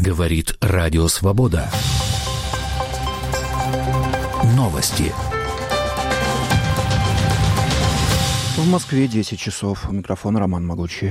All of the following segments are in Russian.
Говорит Радио Свобода. Новости. В Москве 10 часов. У микрофона Роман Могучий.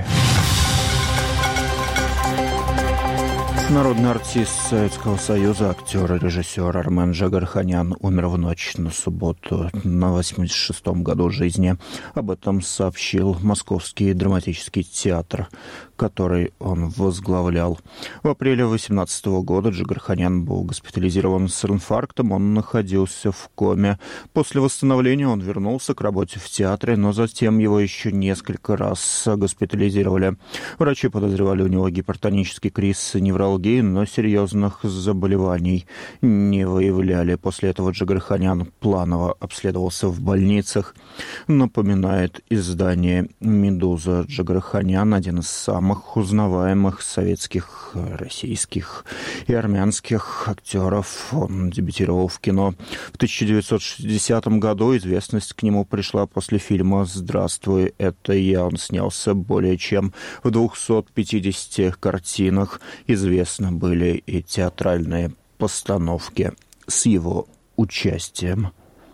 Народный артист Советского Союза, актер и режиссер Армен Джигарханян умер в ночь на субботу на 86-м году жизни. Об этом сообщил Московский драматический театр, который он возглавлял. В апреле 2018 года Джигарханян был госпитализирован с инфарктом, он находился в коме. После восстановления он вернулся к работе в театре, но затем его еще несколько раз госпитализировали. Врачи подозревали у него гипертонический криз и невралгию, но серьезных заболеваний не выявляли. После этого Джигарханян планово обследовался в больницах. Напоминает издание «Медуза». Джигарханян – один из самых узнаваемых советских, российских и армянских актеров. Он дебютировал в кино в 1960 году. Известность к нему пришла после фильма «Здравствуй, это я». Он снялся более чем в 250 картинах. Известны были и театральные постановки с его участием.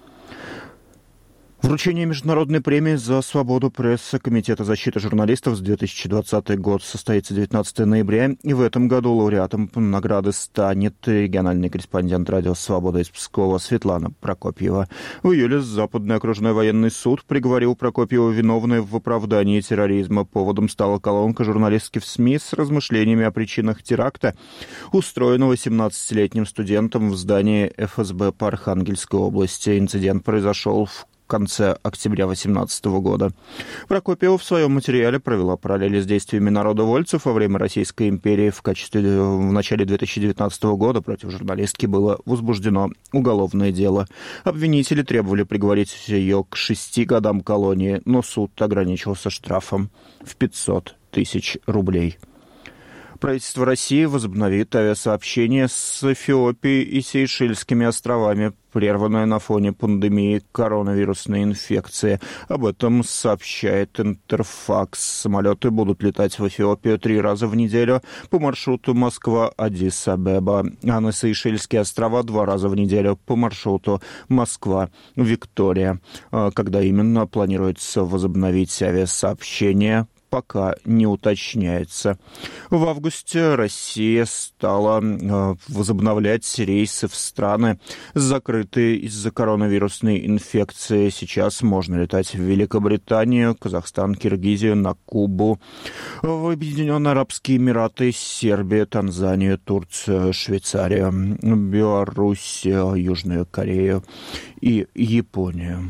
Вручение международной премии за свободу прессы Комитета защиты журналистов за 2020 год состоится 19 ноября. И в этом году лауреатом награды станет региональный корреспондент радио «Свобода» из Пскова Светлана Прокопьева. В июле Западный окружной военный суд приговорил Прокопьеву виновной в оправдании терроризма. Поводом стала колонка журналистских СМИ с размышлениями о причинах теракта, устроенного 17-летним студентом в здании ФСБ по Архангельской области. Инцидент произошел в конце октября 2018 года. Прокопьева в своем материале провела параллели с действиями народовольцев во время Российской империи. В начале 2019 года против журналистки было возбуждено уголовное дело. Обвинители требовали приговорить ее к 6 годам колонии, но суд ограничился штрафом в 500 тысяч рублей. Правительство России возобновит авиасообщение с Эфиопией и Сейшельскими островами, прерванное на фоне пандемии коронавирусной инфекции. Об этом сообщает Интерфакс. Самолеты будут летать в Эфиопию 3 раза в неделю по маршруту Москва-Аддис-Абеба, а на Сейшельские острова 2 раза в неделю по маршруту Москва-Виктория. Когда именно планируется возобновить авиасообщение, пока не уточняется. В августе Россия стала возобновлять рейсы в страны, закрытые из-за коронавирусной инфекции. Сейчас можно летать в Великобританию, Казахстан, Киргизию, на Кубу, в Объединенные Арабские Эмираты, Сербию, Танзанию, Турцию, Швейцарию, Беларусь, Южную Корею и Японию.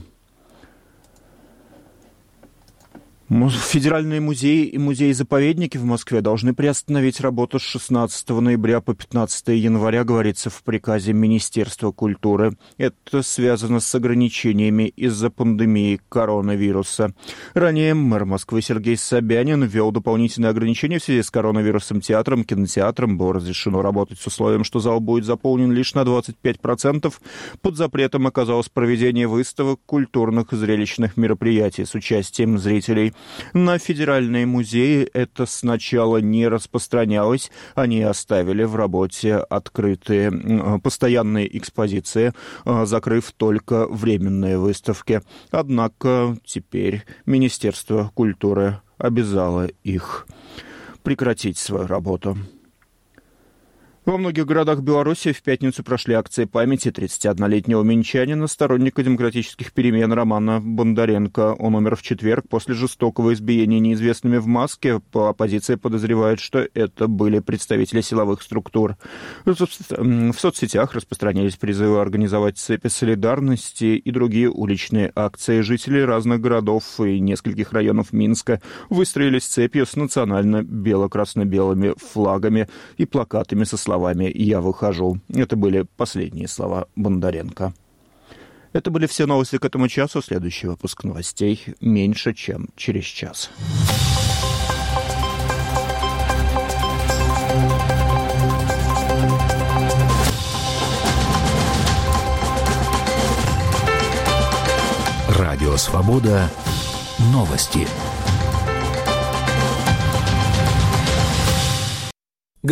Федеральные музеи и музеи-заповедники в Москве должны приостановить работу с 16 ноября по 15 января, говорится в приказе Министерства культуры. Это связано с ограничениями из-за пандемии коронавируса. Ранее мэр Москвы Сергей Собянин ввел дополнительные ограничения в связи с коронавирусом. Театрам, кинотеатрам было разрешено работать с условием, что зал будет заполнен лишь на 25%. Под запретом оказалось проведение выставок, культурных и зрелищных мероприятий с участием зрителей. На федеральные музеи это сначала не распространялось. Они оставили в работе открытые постоянные экспозиции, закрыв только временные выставки. Однако теперь Министерство культуры обязало их прекратить свою работу. Во многих городах Беларуси в пятницу прошли акции памяти 31-летнего минчанина, сторонника демократических перемен Романа Бондаренко. Он умер в четверг после жестокого избиения неизвестными в маске. Оппозиция подозревает, что это были представители силовых структур. В соцсетях распространились призывы организовать цепи солидарности и другие уличные акции. Жители разных городов и нескольких районов Минска выстроились цепью с национально-бело-красно-белыми флагами и плакатами со словами «Я выхожу». Это были последние слова Бондаренко. Это были все новости к этому часу. Следующий выпуск новостей меньше, чем через час. Радио «Свобода». Новости.